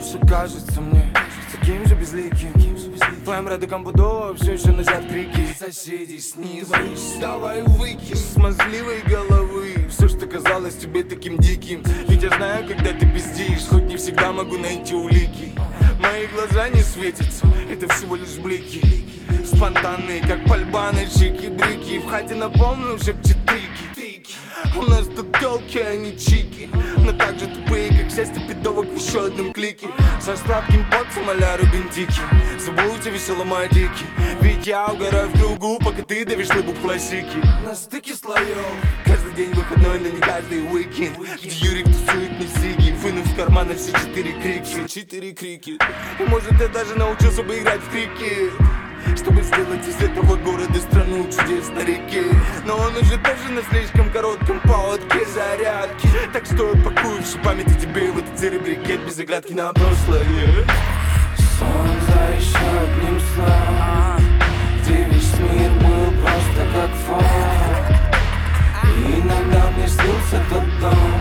все кажется мне таким же безликим. Твоим радиком буду все еще носят крики соседей снизу. Давай выкинь с мозгливой головы все, что казалось тебе таким диким. Ведь я знаю, когда ты пиздишь, хоть не всегда могу найти улики. Мои глаза не светятся, это всего лишь блики, спонтанные, как пальба на чики-брики. В хате на полную шепчет трики. У нас тут тёлки, а не чики, но так же тупые, как счастье пидовок в еще одном клике. Со сладким потцем а-ля Рубин-Дики. Забудьте веселому одики, ведь я угораю в кругу, пока ты давишь лыбу в классике. На стыке слоев каждый день выходной, но не каждый уикенд. Где Юрик тусует мне сиги, вынув в карманы все 4 крики. И может я даже научился бы играть в крикет, чтобы сделать из этого города страну чудес на реке. Но он уже тоже на слишком коротком поводке зарядки. Так что я пакую всю память о тебе в этот серый брикет без оглядки на прошлое. Сон за еще одним сном, где весь мир был просто как фон. И иногда мне снился тот дом,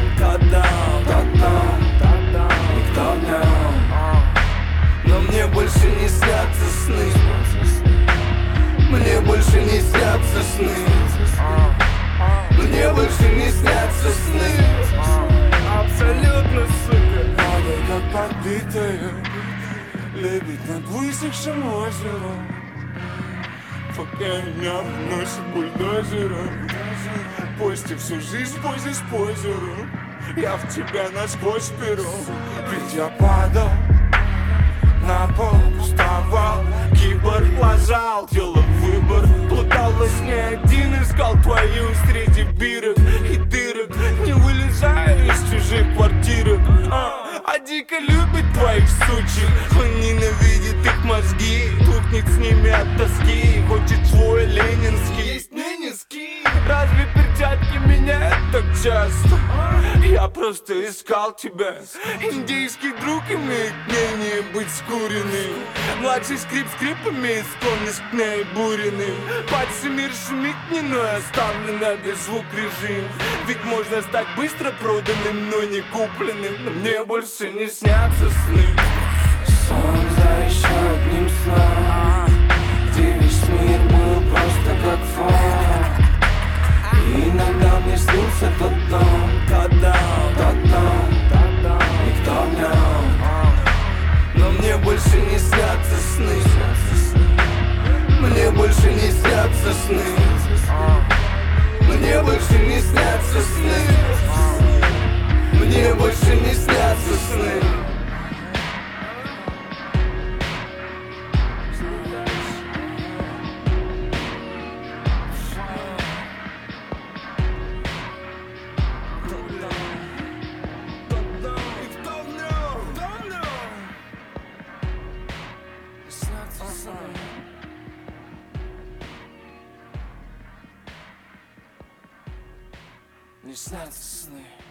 никто в нем. Но мне больше не снятся сны. Мне больше не снятся сны. Мне больше не снятся сны. Абсолютно, сука. Надо как подбитая, лебедь над высохшим озером. Пока меня вносит бульдозером. Пусть всю жизнь пользуюсь позером. Я в тебя насквозь пером. Ведь я падал на пол, вставал, киборг лажал, делал выбор. Плутал во сне один, искал твою среди бирок и дырок. Не вылезаю из чужих квартирок, а дико любит твоих сучек. Он ненавидит их мозги, тухнет с ними от тоски. Хочет свой ленинский, есть низкий. Разве перчатки меняют так часто? Я просто искал тебя. Индийский друг имеет мнение быть скуренным. Младший скрип имеет склонность к наибуренным. Пальцы мир шумит не, но оставлена без звук режим. Ведь можно стать быстро проданным, но не купленным. Но мне больше не снятся сны. Сон за еще одним сном, где весь мир был просто как фон. И иногда мне снился тот дом, никто в нем. Но мне больше не снятся сны. Мне больше не снятся сны. Мне больше не снятся сны. Мне больше не снятся сны. Не снятся сны.